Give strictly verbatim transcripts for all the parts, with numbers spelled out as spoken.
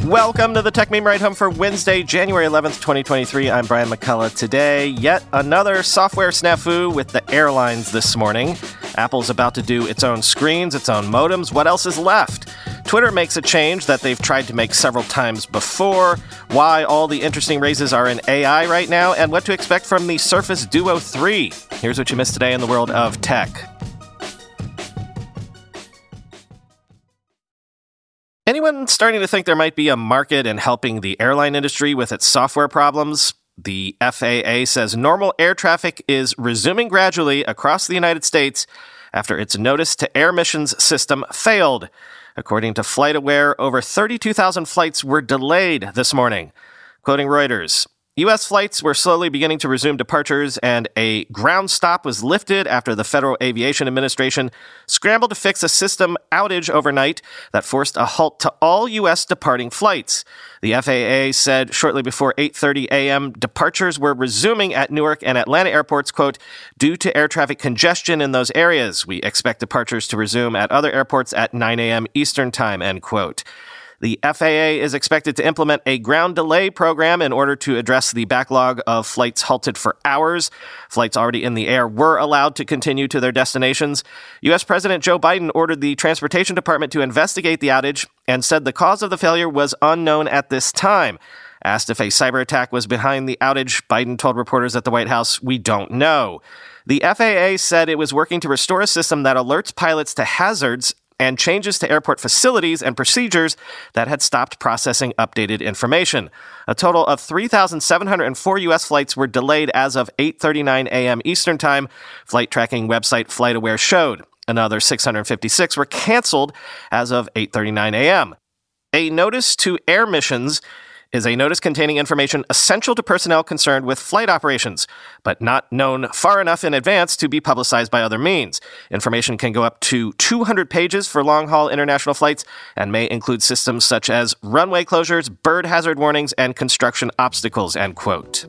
Welcome to the Tech Meme Ride Home for Wednesday, January eleventh, twenty twenty-three. I'm Brian McCullough. Today, yet another software snafu with the airlines this morning. Apple's about to do its own screens, its own modems. What else is left? Twitter makes a change that they've tried to make several times before. Why all the interesting raises are in A I right now, and what to expect from the Surface Duo three. Here's what you missed today in the world of tech. Anyone starting to think there might be a market in helping the airline industry with its software problems? The F A A says normal air traffic is resuming gradually across the United States after its Notice to Air Missions system failed. According to FlightAware, over thirty-two thousand flights were delayed this morning. Quoting Reuters, U S flights were slowly beginning to resume departures, and a ground stop was lifted after the Federal Aviation Administration scrambled to fix a system outage overnight that forced a halt to all U S departing flights. The F A A said shortly before eight thirty a.m. departures were resuming at Newark and Atlanta airports, quote, due to air traffic congestion in those areas. We expect departures to resume at other airports at nine a.m. Eastern Time, end quote. The F A A is expected to implement a ground delay program in order to address the backlog of flights halted for hours. Flights already in the air were allowed to continue to their destinations. U S President Joe Biden ordered the Transportation Department to investigate the outage and said the cause of the failure was unknown at this time. Asked if a cyber attack was behind the outage, Biden told reporters at the White House, "We don't know." The F A A said it was working to restore a system that alerts pilots to hazards and changes to airport facilities and procedures that had stopped processing updated information. A total of three thousand seven hundred four U S flights were delayed as of eight thirty-nine a.m. Eastern Time, flight tracking website FlightAware showed. Another six hundred fifty-six were canceled as of eight thirty-nine a.m. A Notice to Air Missions is a notice containing information essential to personnel concerned with flight operations, but not known far enough in advance to be publicized by other means. Information can go up to two hundred pages for long-haul international flights and may include systems such as runway closures, bird hazard warnings, and construction obstacles, end quote.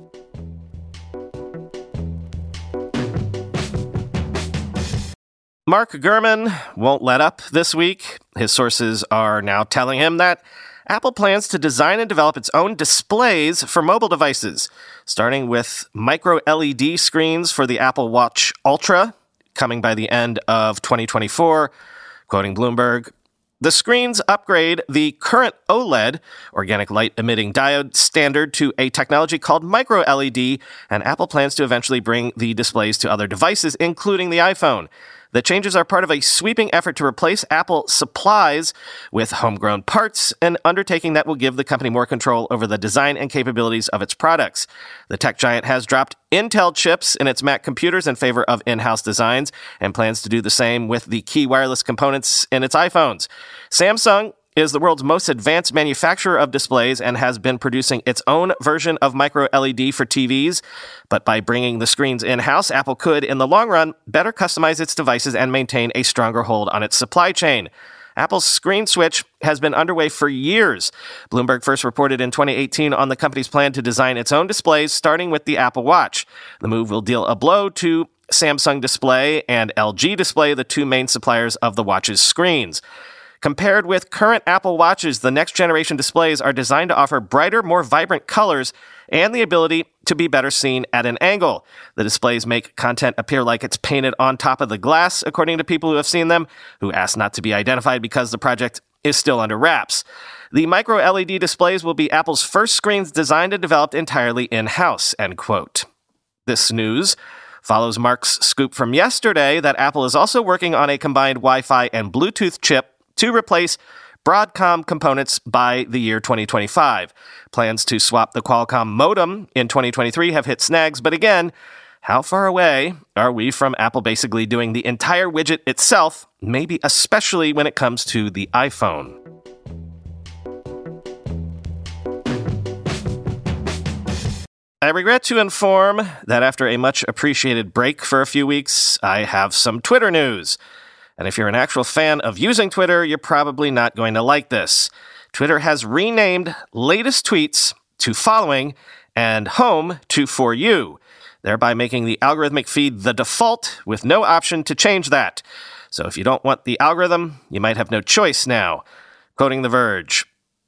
Mark Gurman won't let up this week. His sources are now telling him that Apple plans to design and develop its own displays for mobile devices, starting with micro L E D screens for the Apple Watch Ultra, coming by the end of twenty twenty-four. Quoting Bloomberg, the screens upgrade the current OLED, organic light emitting diode, standard to a technology called micro L E D, and Apple plans to eventually bring the displays to other devices, including the iPhone. The changes are part of a sweeping effort to replace Apple supplies with homegrown parts, an undertaking that will give the company more control over the design and capabilities of its products. The tech giant has dropped Intel chips in its Mac computers in favor of in-house designs and plans to do the same with the key wireless components in its iPhones. Samsung is the world's most advanced manufacturer of displays and has been producing its own version of micro L E D for T Vs. But by bringing the screens in-house, Apple could, in the long run, better customize its devices and maintain a stronger hold on its supply chain. Apple's screen switch has been underway for years. Bloomberg first reported in twenty eighteen on the company's plan to design its own displays, starting with the Apple Watch. The move will deal a blow to Samsung Display and L G Display, the two main suppliers of the watch's screens. Compared with current Apple Watches, the next-generation displays are designed to offer brighter, more vibrant colors and the ability to be better seen at an angle. The displays make content appear like it's painted on top of the glass, according to people who have seen them, who asked not to be identified because the project is still under wraps. The micro L E D displays will be Apple's first screens designed and developed entirely in-house, end quote. This news follows Mark's scoop from yesterday that Apple is also working on a combined Wi-Fi and Bluetooth chip to replace Broadcom components by the year twenty twenty-five. Plans to swap the Qualcomm modem in twenty twenty-three have hit snags, but again, how far away are we from Apple basically doing the entire widget itself, maybe especially when it comes to the iPhone? I regret to inform that after a much appreciated break for a few weeks, I have some Twitter news. And if you're an actual fan of using Twitter, you're probably not going to like this. Twitter has renamed latest tweets to following and home to For You, thereby making the algorithmic feed the default with no option to change that. So if you don't want the algorithm, you might have no choice now. Quoting The Verge,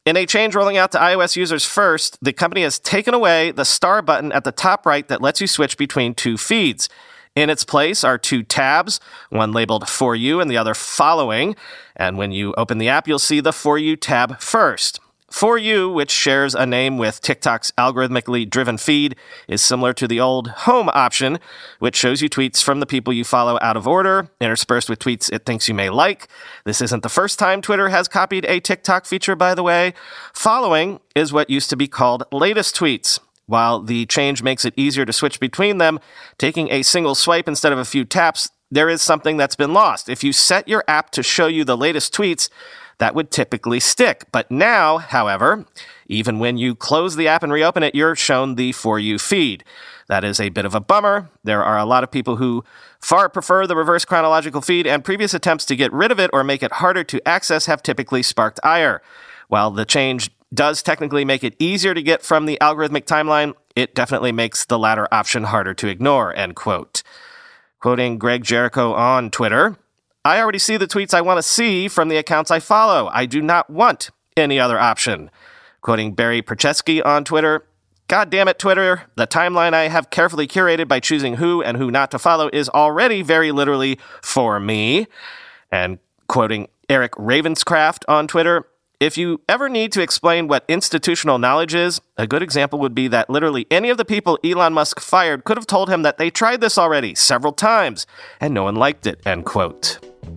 In a change rolling out to iOS users first, the company has taken away the star button at the top right that lets you switch between two feeds. In its place are two tabs, one labeled For You and the other Following. And when you open the app, you'll see the For You tab first. For You, which shares a name with TikTok's algorithmically driven feed, is similar to the old Home option, which shows you tweets from the people you follow out of order, interspersed with tweets it thinks you may like. This isn't the first time Twitter has copied a TikTok feature, by the way. Following is what used to be called Latest Tweets. While the change makes it easier to switch between them, taking a single swipe instead of a few taps, there is something that's been lost. If you set your app to show you the latest tweets, that would typically stick. But now, however, even when you close the app and reopen it, you're shown the For You feed. That is a bit of a bummer. There are a lot of people who far prefer the reverse chronological feed, and previous attempts to get rid of it or make it harder to access have typically sparked ire. While the change does technically make it easier to get from the algorithmic timeline, it definitely makes the latter option harder to ignore, end quote. Quoting Greg Jericho on Twitter, I already see the tweets I want to see from the accounts I follow. I do not want any other option. Quoting Barry Perchesky on Twitter, God damn it, Twitter. The timeline I have carefully curated by choosing who and who not to follow is already very literally for me. And quoting Eric Ravenscraft on Twitter, if you ever need to explain what institutional knowledge is, a good example would be that literally any of the people Elon Musk fired could have told him that they tried this already several times, and no one liked it, end quote.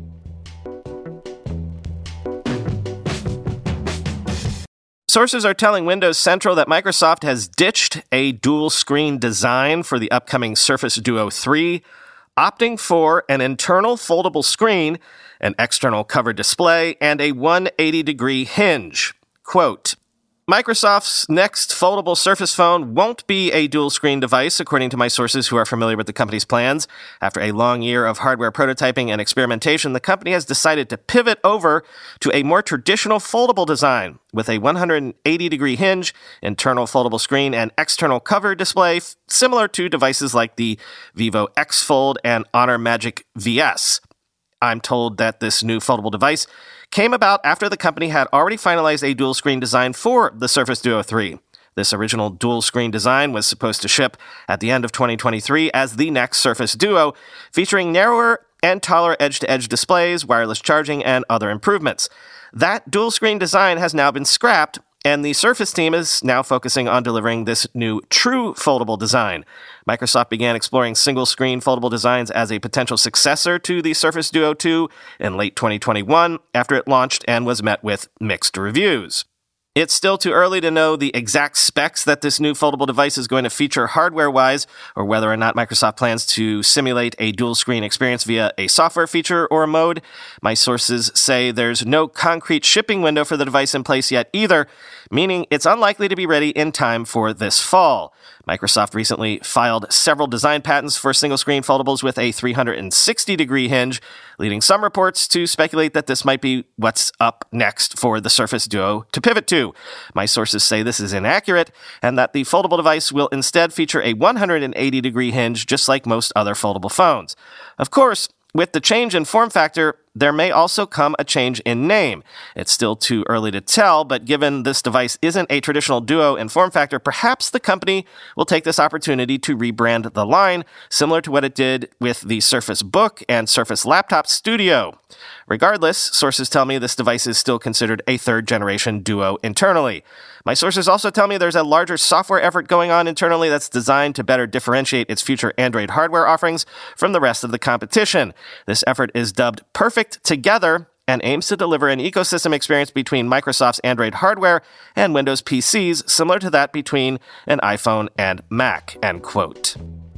Sources are telling Windows Central that Microsoft has ditched a dual-screen design for the upcoming Surface Duo three, opting for an internal foldable screen, an external cover display, and a one hundred eighty degree hinge. Quote, Microsoft's next foldable Surface phone won't be a dual-screen device, according to my sources who are familiar with the company's plans. After a long year of hardware prototyping and experimentation, the company has decided to pivot over to a more traditional foldable design with a one hundred eighty degree hinge, internal foldable screen, and external cover display, f- similar to devices like the Vivo X Fold and Honor Magic V S. I'm told that this new foldable device came about after the company had already finalized a dual-screen design for the Surface Duo three. This original dual-screen design was supposed to ship at the end of twenty twenty-three as the next Surface Duo, featuring narrower and taller edge-to-edge displays, wireless charging, and other improvements. That dual-screen design has now been scrapped, and the Surface team is now focusing on delivering this new true foldable design. Microsoft began exploring single-screen foldable designs as a potential successor to the Surface Duo two in late twenty twenty-one after it launched and was met with mixed reviews. It's still too early to know the exact specs that this new foldable device is going to feature hardware-wise, or whether or not Microsoft plans to simulate a dual-screen experience via a software feature or a mode. My sources say there's no concrete shipping window for the device in place yet either, meaning it's unlikely to be ready in time for this fall. Microsoft recently filed several design patents for single-screen foldables with a three hundred sixty degree hinge, leading some reports to speculate that this might be what's up next for the Surface Duo to pivot to. My sources say this is inaccurate, and that the foldable device will instead feature a one hundred eighty degree hinge, just like most other foldable phones. Of course, with the change in form factor, there may also come a change in name. It's still too early to tell, but given this device isn't a traditional Duo in form factor, perhaps the company will take this opportunity to rebrand the line, similar to what it did with the Surface Book and Surface Laptop Studio. Regardless, sources tell me this device is still considered a third-generation Duo internally. My sources also tell me there's a larger software effort going on internally that's designed to better differentiate its future Android hardware offerings from the rest of the competition. This effort is dubbed Perfect Together and aims to deliver an ecosystem experience between Microsoft's Android hardware and Windows P Cs, similar to that between an iPhone and Mac, end quote.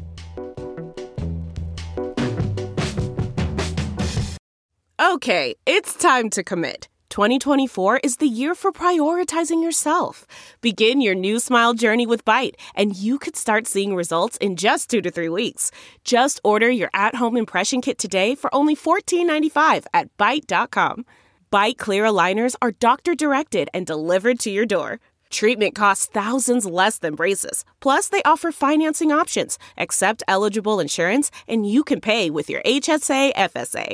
Okay, it's time to commit. twenty twenty-four is the year for prioritizing yourself. Begin your new smile journey with Byte, and you could start seeing results in just two to three weeks. Just order your at-home impression kit today for only fourteen ninety-five at Byte dot com. Byte clear aligners are doctor-directed and delivered to your door. Treatment costs thousands less than braces. Plus, they offer financing options, accept eligible insurance, and you can pay with your H S A F S A.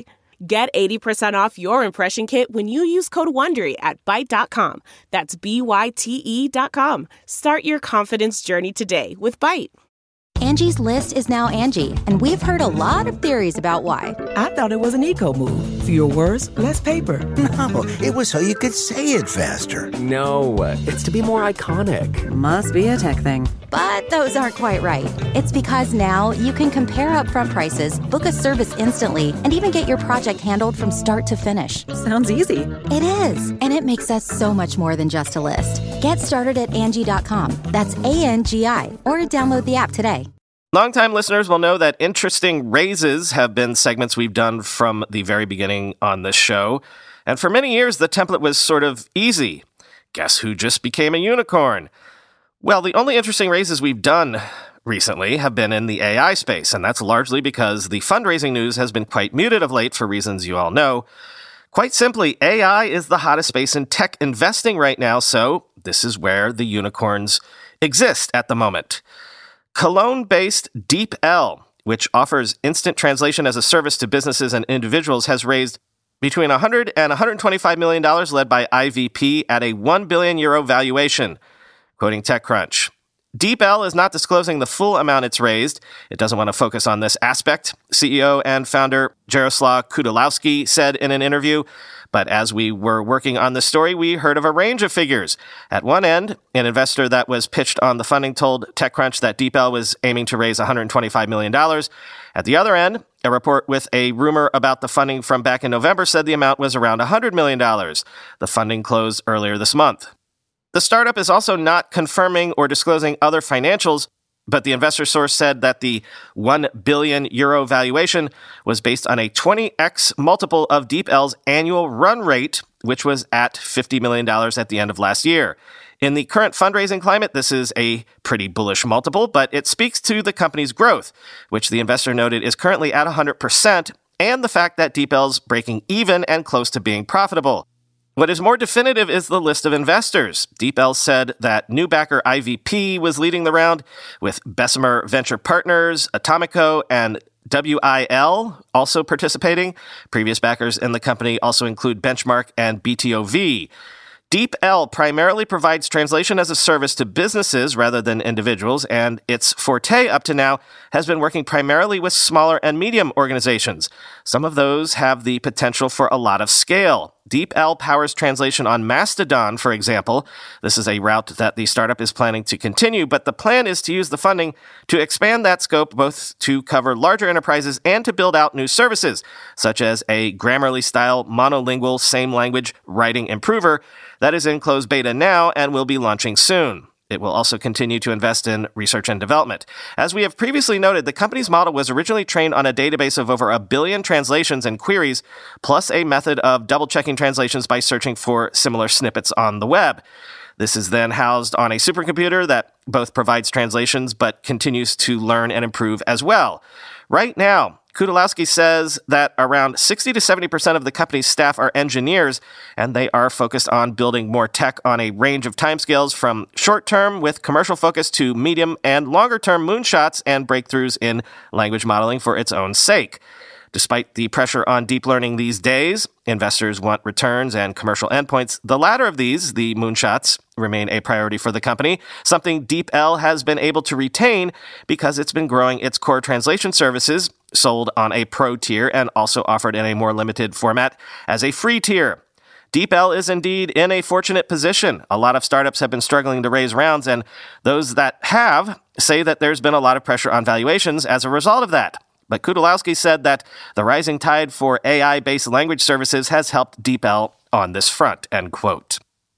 Get eighty percent off your impression kit when you use code WONDERY at byte dot com. That's B Y T E dot com. Start your confidence journey today with Byte. Angie's List is now Angie, and we've heard a lot of theories about why. I thought it was an eco move. Fewer words, less paper. No, it was so you could say it faster. No, it's to be more iconic. Must be a tech thing. But those aren't quite right. It's because now you can compare upfront prices, book a service instantly, and even get your project handled from start to finish. Sounds easy. It is, and it makes us so much more than just a list. Get started at Angie dot com. That's A N G I, or download the app today. Longtime listeners will know that interesting raises have been segments we've done from the very beginning on this show. And for many years, the template was sort of easy. Guess who just became a unicorn? Well, the only interesting raises we've done recently have been in the A I space, and that's largely because the fundraising news has been quite muted of late for reasons you all know. Quite simply, A I is the hottest space in tech investing right now, so this is where the unicorns exist at the moment. Cologne-based DeepL, which offers instant translation as a service to businesses and individuals, has raised between one hundred and one hundred twenty-five million dollars, led by I V P at a one billion euro valuation, quoting TechCrunch. DeepL is not disclosing the full amount it's raised. It doesn't want to focus on this aspect, C E O and founder Jaroslaw Kudalowski said in an interview. But as we were working on this story, we heard of a range of figures. At one end, an investor that was pitched on the funding told TechCrunch that DeepL was aiming to raise one hundred twenty-five million dollars. At the other end, a report with a rumor about the funding from back in November said the amount was around one hundred million dollars. The funding closed earlier this month. The startup is also not confirming or disclosing other financials, but the investor source said that the one billion euro valuation was based on a twenty x multiple of DeepL's annual run rate, which was at fifty million dollars at the end of last year. In the current fundraising climate, this is a pretty bullish multiple, but it speaks to the company's growth, which the investor noted is currently at one hundred percent, and the fact that DeepL's breaking even and close to being profitable. What is more definitive is the list of investors. DeepL said that new backer I V P was leading the round, with Bessemer Venture Partners, Atomico, and W I L also participating. Previous backers in the company also include Benchmark and B T O V. DeepL primarily provides translation as a service to businesses rather than individuals, and its forte up to now has been working primarily with smaller and medium organizations. Some of those have the potential for a lot of scale. DeepL powers translation on Mastodon, for example. This is a route that the startup is planning to continue, but the plan is to use the funding to expand that scope both to cover larger enterprises and to build out new services, such as a Grammarly-style monolingual same-language writing improver that is in closed beta now and will be launching soon. It will also continue to invest in research and development. As we have previously noted, the company's model was originally trained on a database of over a billion translations and queries, plus a method of double-checking translations by searching for similar snippets on the web. This is then housed on a supercomputer that both provides translations but continues to learn and improve as well. Right now, Kudalowski says that around sixty to seventy percent of the company's staff are engineers, and they are focused on building more tech on a range of timescales from short-term with commercial focus to medium and longer-term moonshots and breakthroughs in language modeling for its own sake. Despite the pressure on deep learning these days, investors want returns and commercial endpoints. The latter of these, the moonshots, remain a priority for the company, something DeepL has been able to retain because it's been growing its core translation services, sold on a pro tier and also offered in a more limited format as a free tier. DeepL is indeed in a fortunate position. A lot of startups have been struggling to raise rounds, and those that have say that there's been a lot of pressure on valuations as a result of that. But Kudalowski said that the rising tide for A I-based language services has helped DeepL on this front, end quote.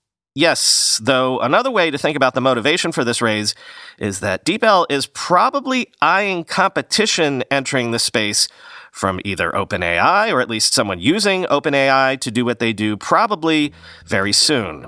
Yes, though another way to think about the motivation for this raise is that DeepL is probably eyeing competition entering the space from either OpenAI or at least someone using OpenAI to do what they do probably very soon.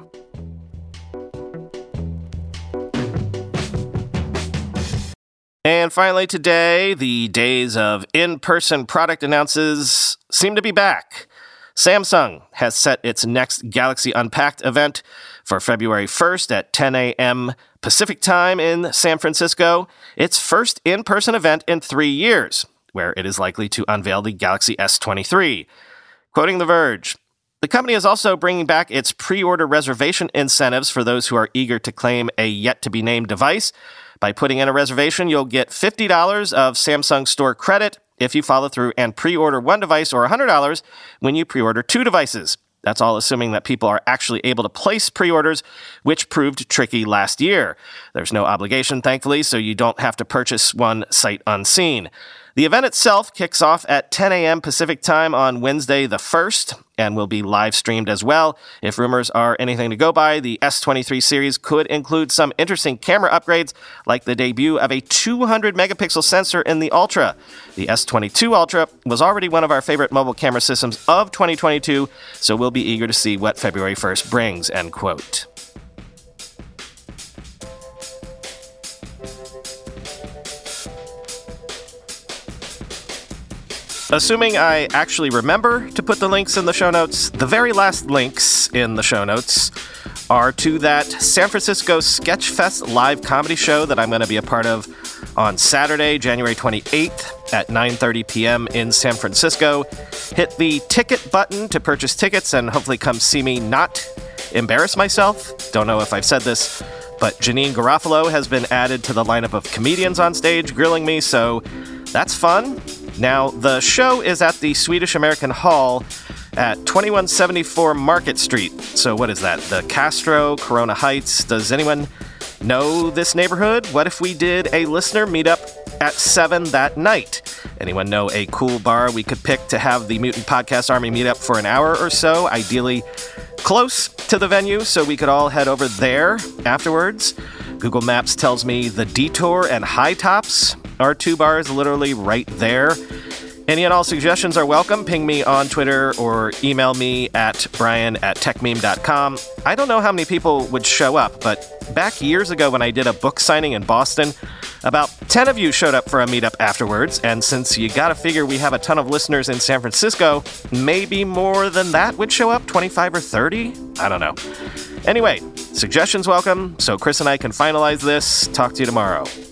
And finally today, the days of in-person product announces seem to be back. Samsung has set its next Galaxy Unpacked event for February first at ten a.m. Pacific time in San Francisco. Its first in-person event in three years, where it is likely to unveil the Galaxy S twenty-three. Quoting The Verge, the company is also bringing back its pre-order reservation incentives for those who are eager to claim a yet-to-be-named device. By putting in a reservation, you'll get fifty dollars of Samsung Store credit if you follow through and pre-order one device, or one hundred dollars when you pre-order two devices. That's all assuming that people are actually able to place pre-orders, which proved tricky last year. There's no obligation, thankfully, so you don't have to purchase one sight unseen. The event itself kicks off at ten a.m. Pacific time on Wednesday the first and will be live streamed as well. If rumors are anything to go by, the S twenty-three series could include some interesting camera upgrades, like the debut of a two hundred megapixel sensor in the Ultra. The S twenty-two Ultra was already one of our favorite mobile camera systems of twenty twenty-two, so we'll be eager to see what February first brings, end quote. Assuming I actually remember to put the links in the show notes, the very last links in the show notes are to that San Francisco Sketchfest live comedy show that I'm going to be a part of on Saturday, January twenty-eighth at nine thirty p.m. in San Francisco. Hit the ticket button to purchase tickets and hopefully come see me not embarrass myself. Don't know if I've said this, but Janine Garofalo has been added to the lineup of comedians on stage grilling me, so that's fun. Now, the show is at the Swedish American Hall at twenty-one seventy-four Market Street. So what is that? The Castro, Corona Heights. Does anyone know this neighborhood? What if we did a listener meetup at seven that night? Anyone know a cool bar we could pick to have the Mutant Podcast Army meetup for an hour or so, ideally close to the venue, so we could all head over there afterwards? Google Maps tells me the Detour and High Tops are two bars literally right there. Any and all suggestions are welcome. Ping me on Twitter or email me at brian at techmeme dot com. I don't know how many people would show up, but back years ago when I did a book signing in Boston, about ten of you showed up for a meetup afterwards, and since you gotta figure we have a ton of listeners in San Francisco, maybe more than that would show up, twenty-five or thirty? I don't know. Anyway, suggestions welcome, so Chris and I can finalize this. Talk to you tomorrow.